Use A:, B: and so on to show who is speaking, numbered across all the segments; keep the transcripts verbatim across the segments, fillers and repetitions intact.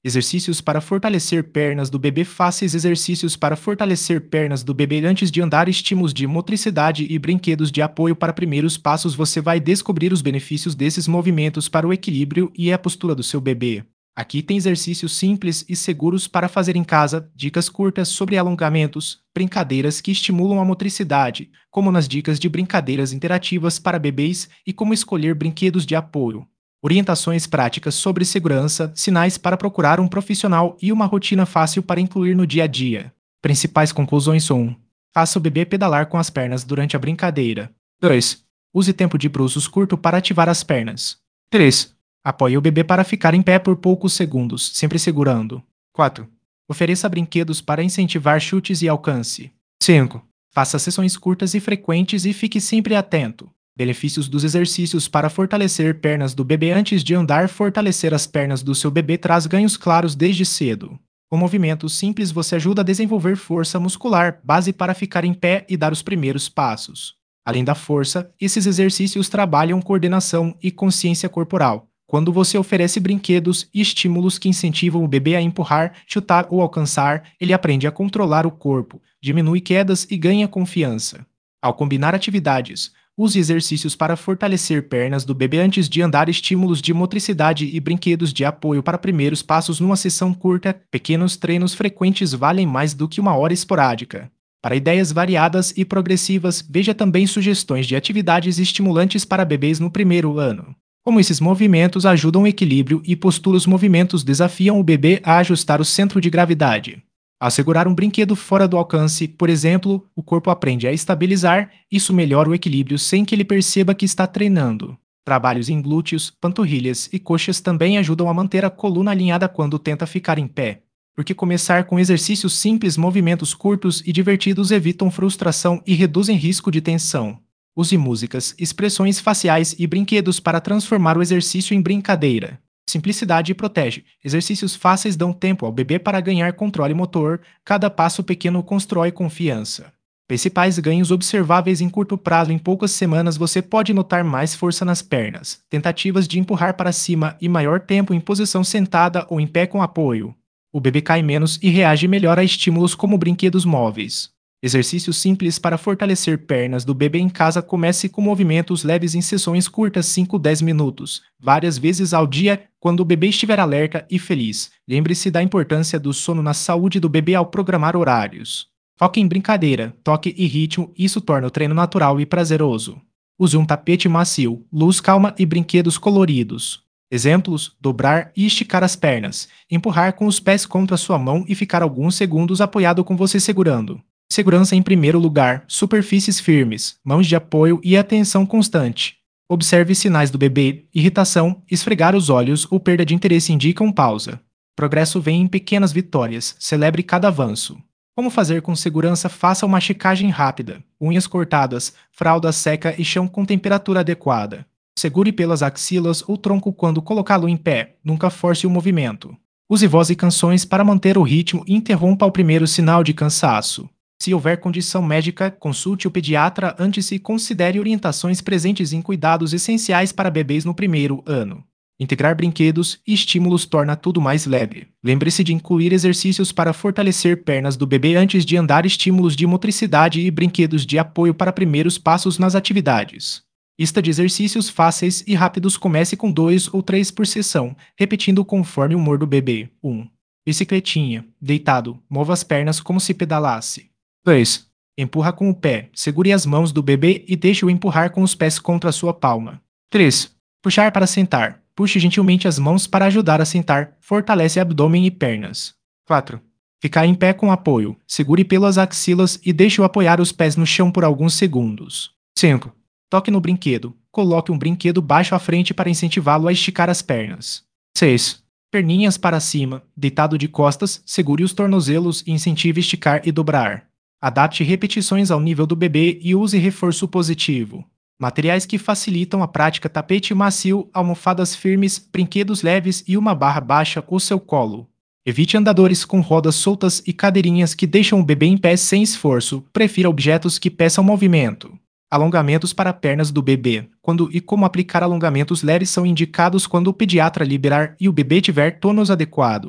A: Exercícios para fortalecer pernas do bebê fáceis. Exercícios para fortalecer pernas do bebê antes de andar. Estímulos de motricidade e brinquedos de apoio para primeiros passos. Você vai descobrir os benefícios desses movimentos para o equilíbrio e a postura do seu bebê. Aqui tem exercícios simples e seguros para fazer em casa, dicas curtas sobre alongamentos, brincadeiras que estimulam a motricidade, como nas dicas de brincadeiras interativas para bebês e como escolher brinquedos de apoio. Orientações práticas sobre segurança, sinais para procurar um profissional e uma rotina fácil para incluir no dia a dia. Principais conclusões são: um. Faça o bebê pedalar com as pernas durante a brincadeira. dois. Use tempo de bruços curto para ativar as pernas. três. Apoie o bebê para ficar em pé por poucos segundos, sempre segurando. quatro. Ofereça brinquedos para incentivar chutes e alcance. cinco. Faça sessões curtas e frequentes e fique sempre atento. Benefícios dos exercícios para fortalecer pernas do bebê antes de andar. Fortalecer as pernas do seu bebê traz ganhos claros desde cedo. Com movimentos simples, você ajuda a desenvolver força muscular, base para ficar em pé e dar os primeiros passos. Além da força, esses exercícios trabalham coordenação e consciência corporal. Quando você oferece brinquedos e estímulos que incentivam o bebê a empurrar, chutar ou alcançar, ele aprende a controlar o corpo, diminui quedas e ganha confiança. Ao combinar atividades, use exercícios para fortalecer pernas do bebê antes de andar. Estímulos de motricidade e brinquedos de apoio para primeiros passos numa sessão curta. Pequenos treinos frequentes valem mais do que uma hora esporádica. Para ideias variadas e progressivas, veja também sugestões de atividades estimulantes para bebês no primeiro ano. Como esses movimentos ajudam o equilíbrio e postura. Os movimentos desafiam o bebê a ajustar o centro de gravidade. Ao segurar um brinquedo fora do alcance, por exemplo, o corpo aprende a estabilizar. Isso melhora o equilíbrio sem que ele perceba que está treinando. Trabalhos em glúteos, panturrilhas e coxas também ajudam a manter a coluna alinhada quando tenta ficar em pé. Porque começar com exercícios simples, movimentos curtos e divertidos evitam frustração e reduzem risco de tensão. Use músicas, expressões faciais e brinquedos para transformar o exercício em brincadeira. Simplicidade protege. Exercícios fáceis dão tempo ao bebê para ganhar controle motor. Cada passo pequeno constrói confiança. Principais ganhos observáveis em curto prazo. Em poucas semanas você pode notar mais força nas pernas, tentativas de empurrar para cima e maior tempo em posição sentada ou em pé com apoio. O bebê cai menos e reage melhor a estímulos como brinquedos móveis. Exercícios simples para fortalecer pernas do bebê em casa. Comece com movimentos leves em sessões curtas, cinco a dez minutos, várias vezes ao dia, quando o bebê estiver alerta e feliz. Lembre-se da importância do sono na saúde do bebê ao programar horários. Foque em brincadeira, toque e ritmo. Isso torna o treino natural e prazeroso. Use um tapete macio, luz calma e brinquedos coloridos. Exemplos: dobrar e esticar as pernas, empurrar com os pés contra sua mão e ficar alguns segundos apoiado com você segurando. Segurança em primeiro lugar, superfícies firmes, mãos de apoio e atenção constante. Observe sinais do bebê: irritação, esfregar os olhos ou perda de interesse indicam pausa. Progresso vem em pequenas vitórias, celebre cada avanço. Como fazer com segurança? Faça uma checagem rápida, unhas cortadas, fralda seca e chão com temperatura adequada. Segure pelas axilas ou tronco quando colocá-lo em pé, nunca force o movimento. Use voz e canções para manter o ritmo e interrompa ao primeiro sinal de cansaço. Se houver condição médica, consulte o pediatra antes e considere orientações presentes em cuidados essenciais para bebês no primeiro ano. Integrar brinquedos e estímulos torna tudo mais leve. Lembre-se de incluir exercícios para fortalecer pernas do bebê antes de andar. Estímulos de motricidade e brinquedos de apoio para primeiros passos nas atividades. Lista de exercícios fáceis e rápidos. Comece com dois ou três por sessão, repetindo conforme o humor do bebê. um. Bicicletinha. Deitado. Mova as pernas como se pedalasse. dois. Empurra com o pé. Segure as mãos do bebê e deixe-o empurrar com os pés contra a sua palma. três. Puxar para sentar. Puxe gentilmente as mãos para ajudar a sentar. Fortalece abdômen e pernas. quatro. Ficar em pé com apoio. Segure pelas axilas e deixe-o apoiar os pés no chão por alguns segundos. cinco. Toque no brinquedo. Coloque um brinquedo baixo à frente para incentivá-lo a esticar as pernas. seis. Perninhas para cima. Deitado de costas, segure os tornozelos e incentive esticar e dobrar. Adapte repetições ao nível do bebê e use reforço positivo. Materiais que facilitam a prática: tapete macio, almofadas firmes, brinquedos leves e uma barra baixa ou seu colo. Evite andadores com rodas soltas e cadeirinhas que deixam o bebê em pé sem esforço. Prefira objetos que peçam movimento. Alongamentos para pernas do bebê. Quando e como aplicar alongamentos leves são indicados quando o pediatra liberar e o bebê tiver tônus adequado.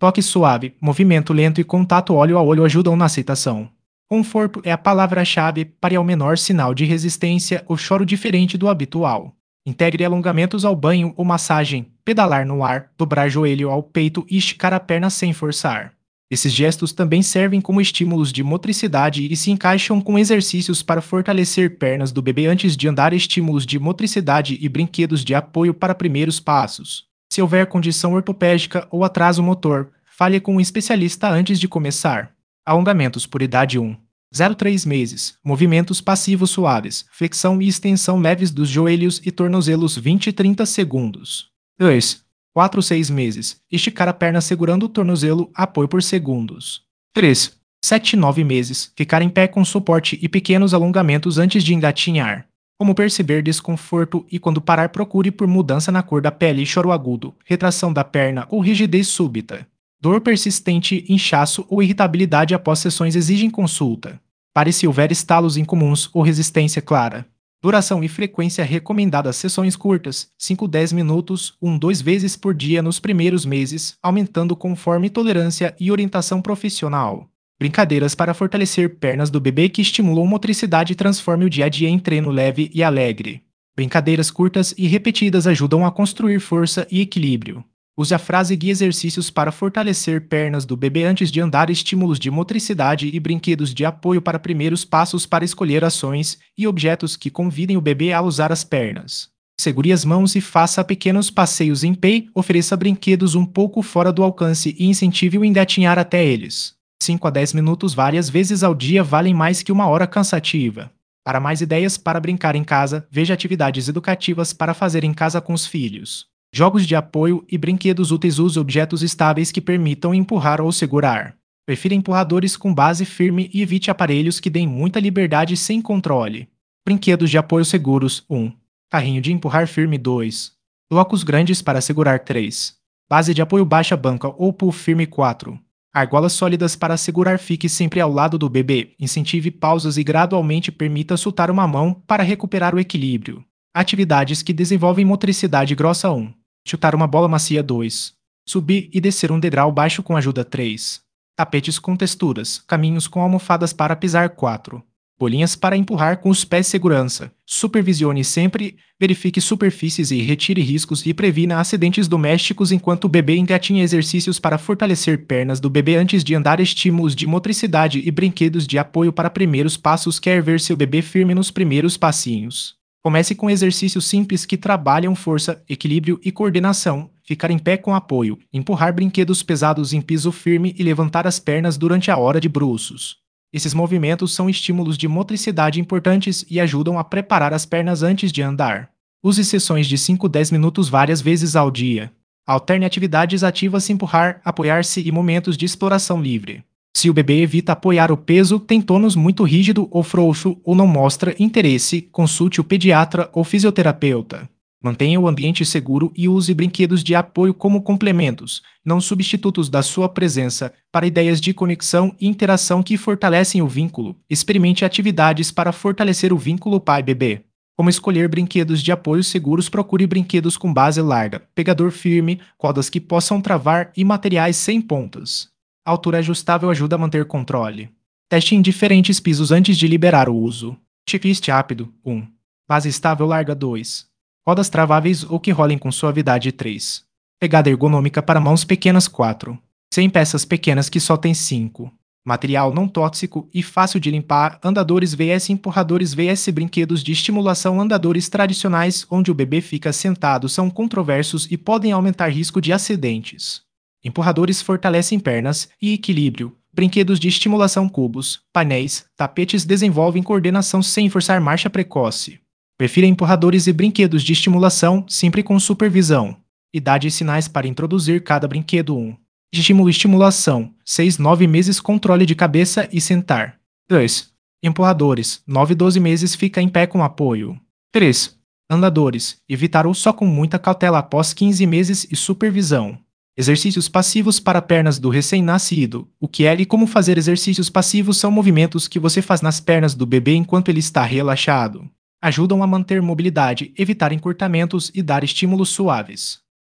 A: Toque suave, movimento lento e contato olho a olho ajudam na aceitação. Conforto é a palavra-chave para o menor sinal de resistência ou choro diferente do habitual. Integre alongamentos ao banho ou massagem, pedalar no ar, dobrar joelho ao peito e esticar a perna sem forçar. Esses gestos também servem como estímulos de motricidade e se encaixam com exercícios para fortalecer pernas do bebê antes de andar, estímulos de motricidade e brinquedos de apoio para primeiros passos. Se houver condição ortopédica ou atraso motor, fale com um especialista antes de começar. Alongamentos por idade um. zero a três meses. Movimentos passivos suaves. Flexão e extensão leves dos joelhos e tornozelos vinte a trinta segundos. dois. quatro a seis meses. Esticar a perna segurando o tornozelo, apoio por segundos. três. sete a nove meses. Ficar em pé com suporte e pequenos alongamentos antes de engatinhar. Como perceber desconforto e quando parar, procure por mudança na cor da pele, choro agudo, retração da perna ou rigidez súbita. Dor persistente, inchaço ou irritabilidade após sessões exigem consulta. Pare se houver estalos incomuns ou resistência clara. Duração e frequência recomendada: sessões curtas, cinco a dez minutos, uma a duas vezes por dia nos primeiros meses, aumentando conforme tolerância e orientação profissional. Brincadeiras para fortalecer pernas do bebê que estimulam motricidade e transforme o dia a dia em treino leve e alegre. Brincadeiras curtas e repetidas ajudam a construir força e equilíbrio. Use a frase guia exercícios para fortalecer pernas do bebê antes de andar, estímulos de motricidade e brinquedos de apoio para primeiros passos para escolher ações e objetos que convidem o bebê a usar as pernas. Segure as mãos e faça pequenos passeios em pé, ofereça brinquedos um pouco fora do alcance e incentive o engatinhar até eles. cinco a dez minutos várias vezes ao dia valem mais que uma hora cansativa. Para mais ideias para brincar em casa, veja atividades educativas para fazer em casa com os filhos. Jogos de apoio e brinquedos úteis. Use objetos estáveis que permitam empurrar ou segurar. Prefira empurradores com base firme e evite aparelhos que deem muita liberdade sem controle. Brinquedos de apoio seguros um. Carrinho de empurrar firme dois. Blocos grandes para segurar três. Base de apoio baixa, banca ou pull firme quatro. Argolas sólidas para segurar. Fique sempre ao lado do bebê. Incentive pausas e gradualmente permita soltar uma mão para recuperar o equilíbrio. Atividades que desenvolvem motricidade grossa um. Chutar uma bola macia dois. Subir e descer um degrau baixo com ajuda três. Tapetes com texturas, caminhos com almofadas para pisar quatro. Bolinhas para empurrar com os pés, segurança. Supervisione sempre, verifique superfícies e retire riscos e previna acidentes domésticos enquanto o bebê engatinha. Exercícios para fortalecer pernas do bebê antes de andar, estímulos de motricidade e brinquedos de apoio para primeiros passos. Quer ver seu bebê firme nos primeiros passinhos? Comece com exercícios simples que trabalham força, equilíbrio e coordenação. Ficar em pé com apoio, empurrar brinquedos pesados em piso firme e levantar as pernas durante a hora de bruços. Esses movimentos são estímulos de motricidade importantes e ajudam a preparar as pernas antes de andar. Use sessões de cinco a dez minutos várias vezes ao dia. Alterne atividades ativas, empurrar, apoiar-se e momentos de exploração livre. Se o bebê evita apoiar o peso, tem tônus muito rígido ou frouxo ou não mostra interesse, consulte o pediatra ou fisioterapeuta. Mantenha o ambiente seguro e use brinquedos de apoio como complementos, não substitutos da sua presença, para ideias de conexão e interação que fortalecem o vínculo. Experimente atividades para fortalecer o vínculo pai-bebê. Como escolher brinquedos de apoio seguros? Procure brinquedos com base larga, pegador firme, cordas que possam travar e materiais sem pontas. A altura ajustável ajuda a manter controle. Teste em diferentes pisos antes de liberar o uso. Checklist rápido um. Base estável larga dois. Rodas traváveis ou que rolem com suavidade três. Pegada ergonômica para mãos pequenas quatro. cem peças pequenas que só tem cinco. Material não tóxico e fácil de limpar. Andadores versus empurradores versus brinquedos de estimulação. Andadores tradicionais onde o bebê fica sentado são controversos e podem aumentar risco de acidentes. Empurradores fortalecem pernas e equilíbrio. Brinquedos de estimulação, cubos, painéis, tapetes desenvolvem coordenação sem forçar marcha precoce. Prefira empurradores e brinquedos de estimulação, sempre com supervisão. Idade e sinais para introduzir cada brinquedo um. Estímulo estimulação, seis a nove meses, controle de cabeça e sentar. dois. Empurradores, nove a doze meses, fica em pé com apoio. três. Andadores, evitar ou só com muita cautela após quinze meses e supervisão. Exercícios passivos para pernas do recém-nascido. O que é e como fazer exercícios passivos são movimentos que você faz nas pernas do bebê enquanto ele está relaxado. Ajudam a manter mobilidade, evitar encurtamentos e dar estímulos suaves.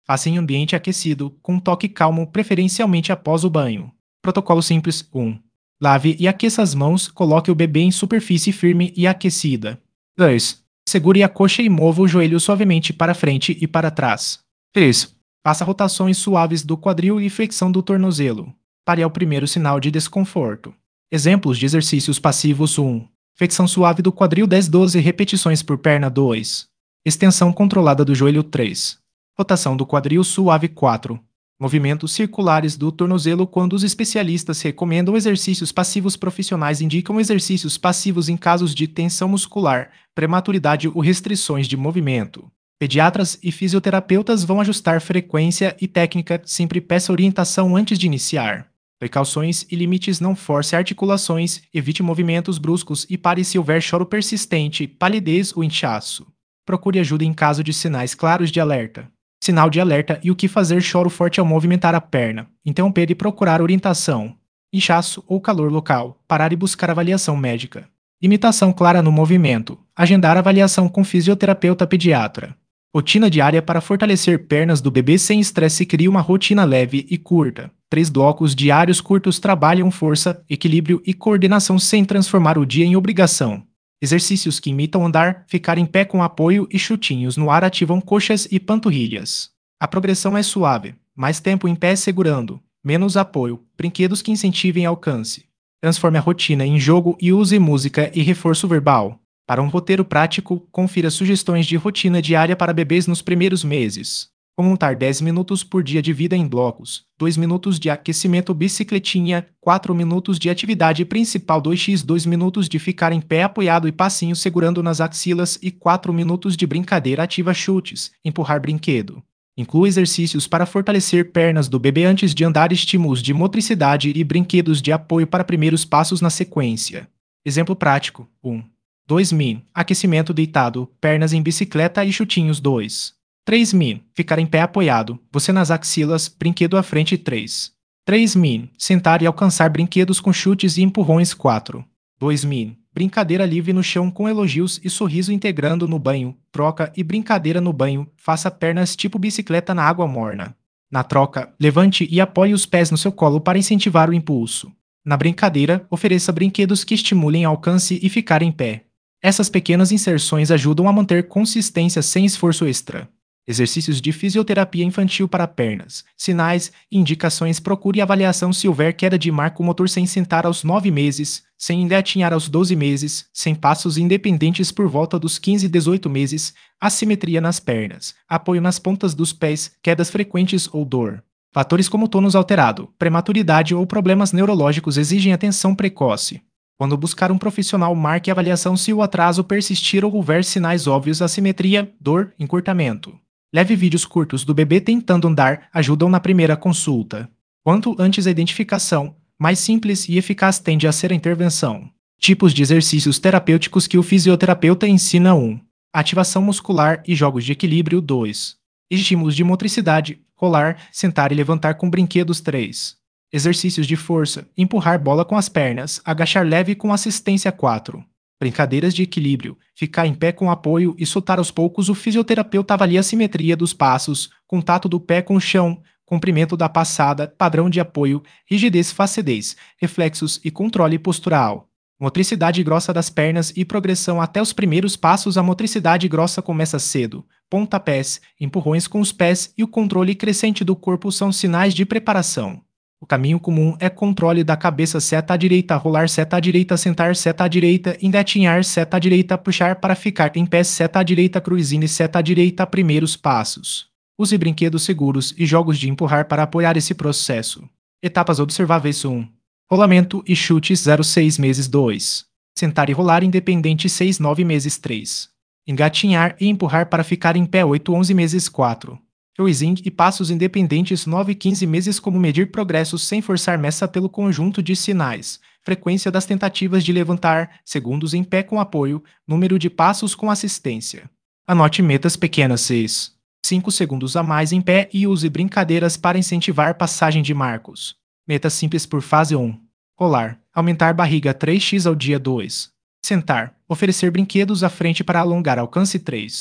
A: Faça em ambiente aquecido, com um toque calmo, preferencialmente após o banho. Protocolo simples um. Lave e aqueça as mãos, coloque o bebê em superfície firme e aquecida. dois. Segure a coxa e mova o joelho suavemente para frente e para trás. três. Faça rotações suaves do quadril e flexão do tornozelo. Pare ao primeiro sinal de desconforto. Exemplos de exercícios passivos um. Flexão suave do quadril dez a doze repetições por perna dois. Extensão controlada do joelho três. Rotação do quadril suave quatro. Movimentos circulares do tornozelo. Quando os especialistas recomendam exercícios passivos, profissionais indicam exercícios passivos em casos de tensão muscular, prematuridade ou restrições de movimento. Pediatras e fisioterapeutas vão ajustar frequência e técnica, sempre peça orientação antes de iniciar. Precauções e limites: não force articulações, evite movimentos bruscos e pare se houver choro persistente, palidez ou inchaço. Procure ajuda em caso de sinais claros de alerta. Sinal de alerta e o que fazer: choro forte ao movimentar a perna, interromper e procurar orientação. Inchaço ou calor local, parar e buscar avaliação médica. Imitação clara no movimento, agendar avaliação com fisioterapeuta pediatra. Rotina diária para fortalecer pernas do bebê sem estresse. Crie uma rotina leve e curta. Três blocos diários curtos trabalham força, equilíbrio e coordenação sem transformar o dia em obrigação. Exercícios que imitam andar, ficar em pé com apoio e chutinhos no ar ativam coxas e panturrilhas. A progressão é suave, mais tempo em pé segurando, menos apoio, brinquedos que incentivem alcance. Transforme a rotina em jogo e use música e reforço verbal. Para um roteiro prático, confira sugestões de rotina diária para bebês nos primeiros meses. Montar dez minutos por dia, divida em blocos: dois minutos de aquecimento bicicletinha, quatro minutos de atividade principal, dois por dois minutos de ficar em pé apoiado e passinho segurando nas axilas e quatro minutos de brincadeira ativa, chutes, empurrar brinquedo. Inclua exercícios para fortalecer pernas do bebê antes de andar, estímulos de motricidade e brinquedos de apoio para primeiros passos na sequência. Exemplo prático: um. dois min. Aquecimento deitado, pernas em bicicleta e chutinhos dois. três min. Ficar em pé apoiado, você nas axilas, brinquedo à frente três. três min. Sentar e alcançar brinquedos com chutes e empurrões quatro. dois min. Brincadeira livre no chão com elogios e sorriso integrando no banho, troca e brincadeira no banho, faça pernas tipo bicicleta na água morna. Na troca, levante e apoie os pés no seu colo para incentivar o impulso. Na brincadeira, ofereça brinquedos que estimulem alcance e ficar em pé. Essas pequenas inserções ajudam a manter consistência sem esforço extra. Exercícios de fisioterapia infantil para pernas. Sinais e indicações: procure avaliação se houver queda de marco motor sem sentar aos nove meses, sem engatinhar aos doze meses, sem passos independentes por volta dos quinze a dezoito meses, assimetria nas pernas, apoio nas pontas dos pés, quedas frequentes ou dor. Fatores como tônus alterado, prematuridade ou problemas neurológicos exigem atenção precoce. Quando buscar um profissional, marque a avaliação se o atraso persistir ou houver sinais óbvios: assimetria, dor, encurtamento. Leve vídeos curtos do bebê tentando andar, ajudam na primeira consulta. Quanto antes a identificação, mais simples e eficaz tende a ser a intervenção. Tipos de exercícios terapêuticos que o fisioterapeuta ensina: um. Ativação muscular e jogos de equilíbrio dois. Estímulos de motricidade, rolar, sentar e levantar com brinquedos três. Exercícios de força, empurrar bola com as pernas, agachar leve com assistência quatro. Brincadeiras de equilíbrio, ficar em pé com apoio e soltar aos poucos. O fisioterapeuta avalia a simetria dos passos, contato do pé com o chão, comprimento da passada, padrão de apoio, rigidez, flacidez, reflexos e controle postural. Motricidade grossa das pernas e progressão até os primeiros passos. A motricidade grossa começa cedo. Pontapés, empurrões com os pés e o controle crescente do corpo são sinais de preparação. O caminho comum é controle da cabeça: seta à direita, rolar, seta à direita, sentar, seta à direita, engatinhar, seta à direita, puxar para ficar em pé, seta à direita, cruisine, seta à direita, primeiros passos. Use brinquedos seguros e jogos de empurrar para apoiar esse processo. Etapas observáveis: um. Rolamento e chute zero a seis meses dois. Sentar e rolar independente seis a nove meses três. Engatinhar e empurrar para ficar em pé oito a onze meses quatro. Cruising e passos independentes nove a quinze meses. Como medir progressos sem forçar? Meça pelo conjunto de sinais: frequência das tentativas de levantar, segundos em pé com apoio, número de passos com assistência. Anote metas pequenas: seis. cinco segundos a mais em pé e use brincadeiras para incentivar passagem de marcos. Meta simples por fase um. Rolar, aumentar barriga três vezes ao dia dois. Sentar, oferecer brinquedos à frente para alongar alcance três.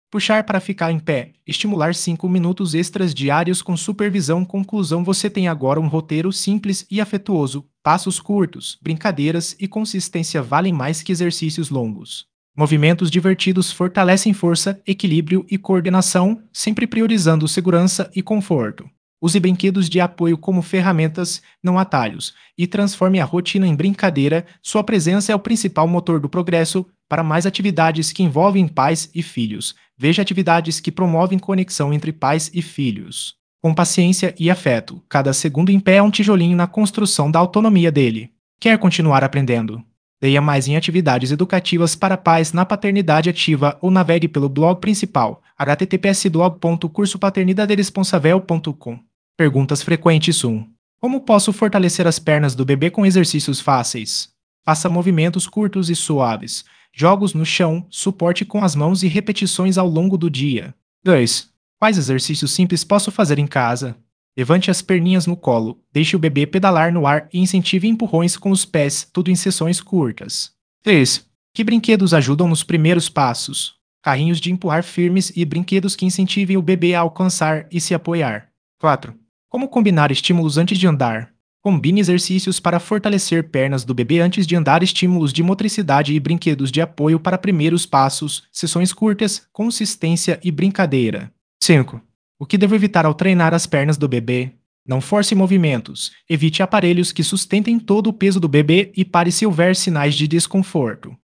A: Puxar para ficar em pé. Estimular cinco minutos extras diários com supervisão. Conclusão: você tem agora um roteiro simples e afetuoso. Passos curtos, brincadeiras e consistência valem mais que exercícios longos. Movimentos divertidos fortalecem força, equilíbrio e coordenação, sempre priorizando segurança e conforto. Use brinquedos de apoio como ferramentas, não atalhos, e transforme a rotina em brincadeira. Sua presença é o principal motor do progresso. Para mais atividades que envolvem pais e filhos, veja atividades que promovem conexão entre pais e filhos. Com paciência e afeto, cada segundo em pé é um tijolinho na construção da autonomia dele. Quer continuar aprendendo? Leia mais em atividades educativas para pais na Paternidade Ativa ou navegue pelo blog principal h t t p s blog ponto curso paternidade responsável ponto com. Perguntas frequentes um. Como posso fortalecer as pernas do bebê com exercícios fáceis? Faça movimentos curtos e suaves. Jogos no chão, suporte com as mãos e repetições ao longo do dia. dois. Quais exercícios simples posso fazer em casa? Levante as perninhas no colo, deixe o bebê pedalar no ar e incentive empurrões com os pés, tudo em sessões curtas. três. Que brinquedos ajudam nos primeiros passos? Carrinhos de empurrar firmes e brinquedos que incentivem o bebê a alcançar e se apoiar. quatro. Como combinar estímulos antes de andar? Combine exercícios para fortalecer pernas do bebê antes de andar, estímulos de motricidade e brinquedos de apoio para primeiros passos, sessões curtas, consistência e brincadeira. cinco. O que devo evitar ao treinar as pernas do bebê? Não force movimentos, evite aparelhos que sustentem todo o peso do bebê e pare se houver sinais de desconforto.